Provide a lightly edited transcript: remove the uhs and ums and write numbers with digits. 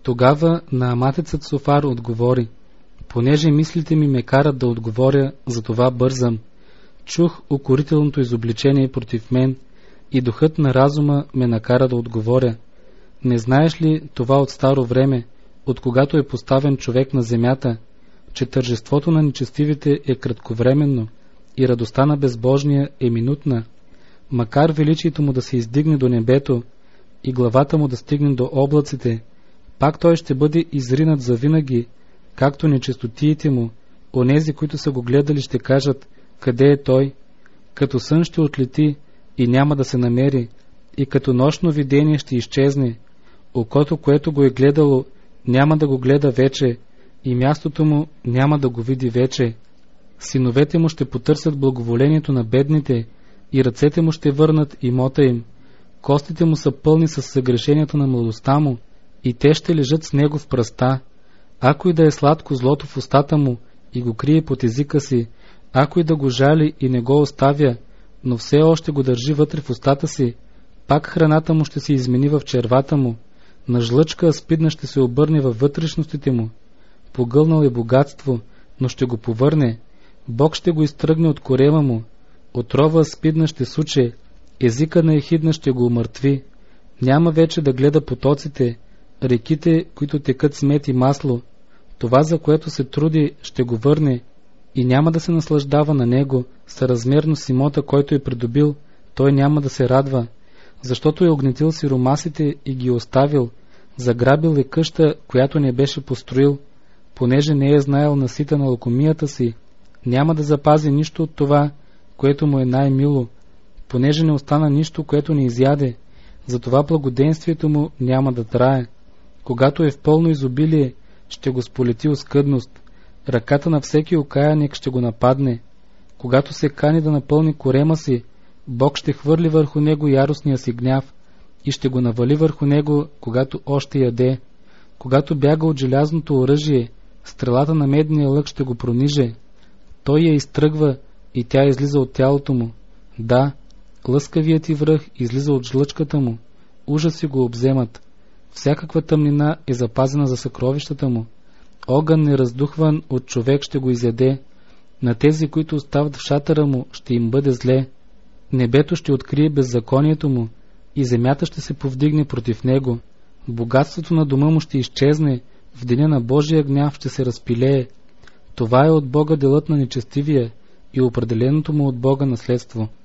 Тогава нааматецът Софар отговори: понеже мислите ми ме карат да отговоря, затова бързам. Чух укорителното изобличение против мен и духът на разума ме накара да отговоря. Не знаеш ли това от старо време, от когато е поставен човек на земята, че тържеството на нечестивите е кратковременно и радостта на безбожния е минутна, макар величието му да се издигне до небето и главата му да стигне до облаците, пак той ще бъде изринат завинаги, както нечистотиите му. Онези, които са го гледали, ще кажат: къде е той? Като сън ще отлети и няма да се намери, и като нощно видение ще изчезне. Окото, което го е гледало, няма да го гледа вече, и мястото му няма да го види вече. Синовете му ще потърсят благоволението на бедните, и ръцете му ще върнат имота им. Костите му са пълни с съгрешението на младостта му, и те ще лежат с него в пръста. Ако и да е сладко злото в устата му и го крие под езика си, ако и да го жали и не го оставя, но все още го държи вътре в устата си, пак храната му ще се измени в червата му, на жлъчка аспидна ще се обърне във вътрешностите му. Погълнал е богатство, но ще го повърне. Бог ще го изтръгне от корема му. Отрова аспидна ще суче, езика на ехидна ще го умъртви. Няма вече да гледа потоците, реките, които текат с мед и масло. Това, за което се труди, ще го върне и няма да се наслаждава на него. Съразмерно с имота, който е придобил, той няма да се радва, защото е огнетил сиромасите и ги оставил, заграбил е къща, която не беше построил. Понеже не е знаел насита на лакомията си, няма да запази нищо от това, което му е най-мило, понеже не остана нищо, което не изяде, затова благоденствието му няма да трае. Когато е в пълно изобилие, ще го сполети оскъдност, ръката на всеки окаяник ще го нападне. Когато се кани да напълни корема си, Бог ще хвърли върху него яростния си гняв и ще го навали върху него, когато още яде. Когато бяга от желязното оръжие, стрелата на медния лък ще го прониже. Той я изтръгва и тя излиза от тялото му. Да, лъскавият ти връх излиза от жлъчката му. Ужаси го обземат. Всякаква тъмнина е запазена за съкровищата му. Огън нераздухван от човек ще го изяде. На тези, които остават в шатъра му, ще им бъде зле. Небето ще открие беззаконието му и земята ще се повдигне против него. Богатството на дома му ще изчезне, в деня на Божия гняв ще се разпилее. Това е от Бога делът на нечестивия и определеното му от Бога наследство.